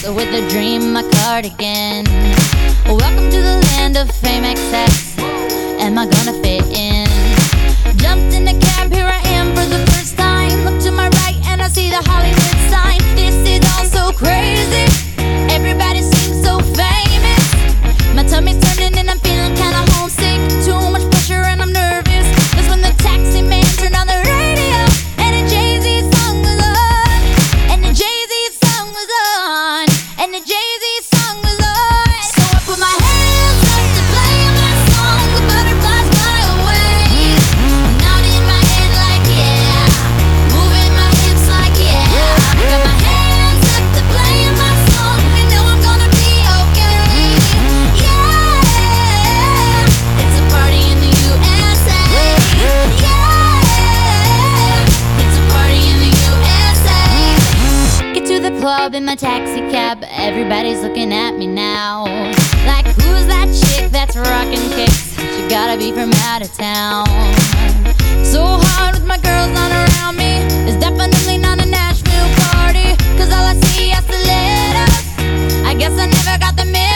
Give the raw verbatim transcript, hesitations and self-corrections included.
with a dream, my cardigan. Welcome to the land of fame excess. Am I gonna fit in? Jumped in the cab, here I am for the first time. Look to my right and I see the Hollywood sign. This is all so crazy. Everybody seems so famous. My tummy's turning and I'm feeling kinda homesick. Too much pressure and I'm nervous. That's when the taxi man turned on the radio and a Jay-Z song was on. And the Jay-Z song was on. And the Jay-Z song was on. So I put my hands up to play my song. The butterflies fly away. Nodding my head like yeah. Moving my hips like yeah. Got my hands up to play my song. You know I'm gonna be okay. Yeah. It's a party in the U S A. Yeah. It's a party in the U S A. Get to the club in my taxi cab. Everybody's looking at me now. Like, who's that chick that's rocking kicks? She gotta be from out of town. So hard with my girls not around me. It's definitely not a Nashville party. Cause all I see are stilettos. I guess I never got the